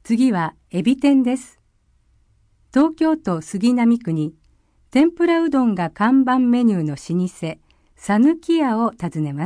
次はエビ天です。東京都杉並区に天ぷらうどんが看板メニューの老舗、さぬき屋を訪ねます。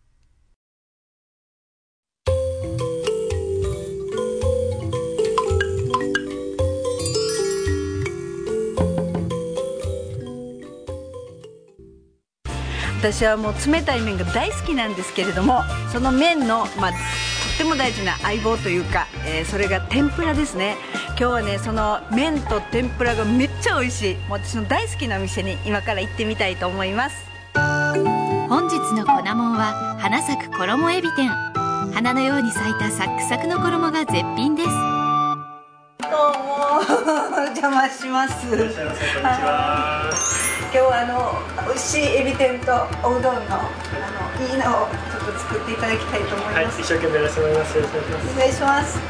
私はもう冷たい麺が大好きなんですけれども、その麺の、とっても大事な相棒というか、それが天ぷらですね。今日はね、その麺と天ぷらがめっちゃ美味しい、もう私の大好きなお店に今から行ってみたいと思います。 本日の粉もんは花咲く衣エビ天。花のように咲いたサックサクの衣が絶品です。 どうもお邪魔します。 いらっしゃいませ。こんにちは。 今日は美味しいエビ天とおうどんのいいのをちょっと作っていただきたいと思います。 はい、一生懸命やらせてもらいます。よろしくお願いします。 お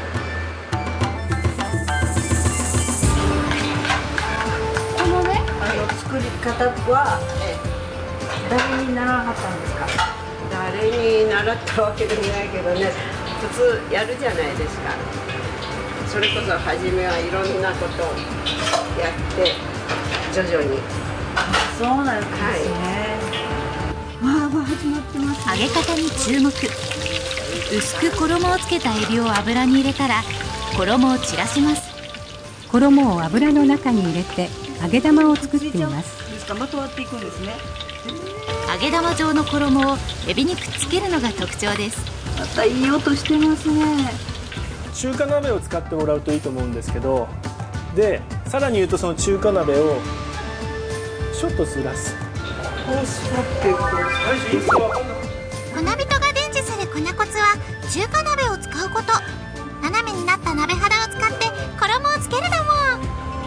願いします。このね、作り方は、誰に習わはったんですか？ 誰に習ったわけでもないけどね、普通やるじゃないですか。それこそ初めはいろんなことをやって徐々に。 そうなんですね。わあ、始まってます、 揚げ方に注目。薄く衣をつけたエビを油に入れたら衣を散らします。 衣を油の中に入れて揚げ玉を作っています。 まとわっていくんですね。 揚げ玉状の衣をエビにくっつけるのが特徴です。 またいい音してますね。 中華鍋を使ってもらうといいと思うんですけど、でさらに言うとその中華鍋をちょっとずらす。 こう座ってこう。 最初いいですか？ 粉人が伝授する粉コツは中華鍋を使うこと。斜めになった鍋肌を使って衣をつけるだもん。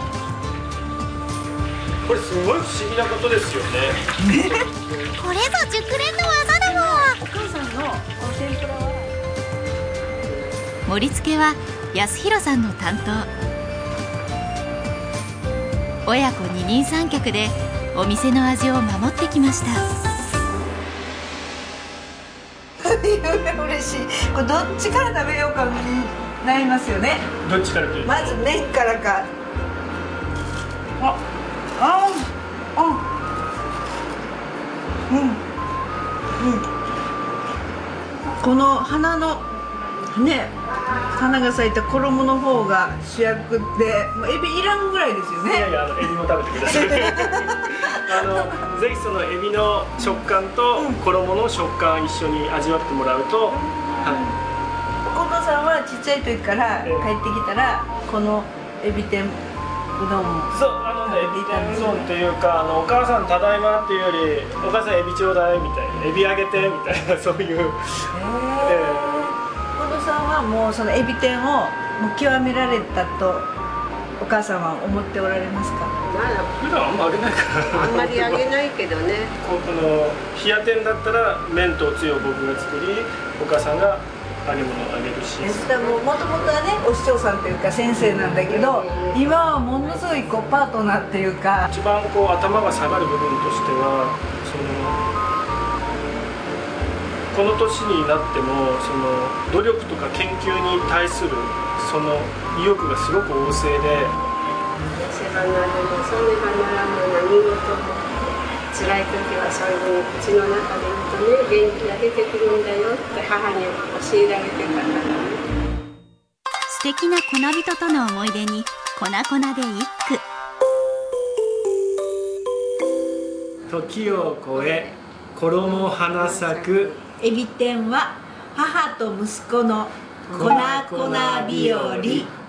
これすごい不思議なことですよね。 これぞ熟練の技だもん。 お母さんのこの天ぷらは盛り付けは安弘さんの担当。親子二人三脚でお店の味を守ってきました。 嬉しい。これどっちから食べようか悩みますよね。 どっちからというと、 まず麺からか。この花のね、花が咲いた衣の方が主役で、もうエビいらんぐらいですよね。 いやいや、エビも食べてください。ぜひそのエビの食感と衣の食感一緒に味わってもらうと、 お父さんはちっちゃい時から帰ってきたらこのエビ天うどんも。 そう、エビ天うどんっていうか、お母さんただいまっていうより、お母さんエビちょうだいみたいな、エビあげてみたいな、そういう。 お父さんはもうそのエビ天をもう極められたとお母さんは思っておられますか？ 普段あんまあげないからあんまりあげないけどね。 冷や天だったら麺とおつゆを僕が作り、お母さんが揚げ物をあげるし。 もともとはね、お師匠さんというか先生なんだけど、今はものすごいこうパートナーっていうか、 一番こう頭が下がる部分としては、この年になってもその努力とか研究に対するその意欲がすごく旺盛で、 世話なでもそれがならぬ何事も辛い時はそういう口の中で言うとね、元気が出てくるんだよって母に教えられてたからね。 素敵な粉人との思い出に粉々で一句。 時を超え衣花咲くエビ天は母と息子の粉々日和。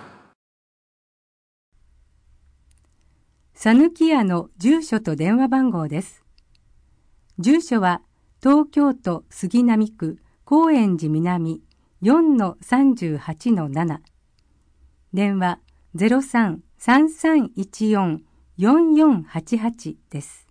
さぬき屋の住所と電話番号です。住所は東京都杉並区高円寺南 4-38-7。電話 03-3314-4488 です。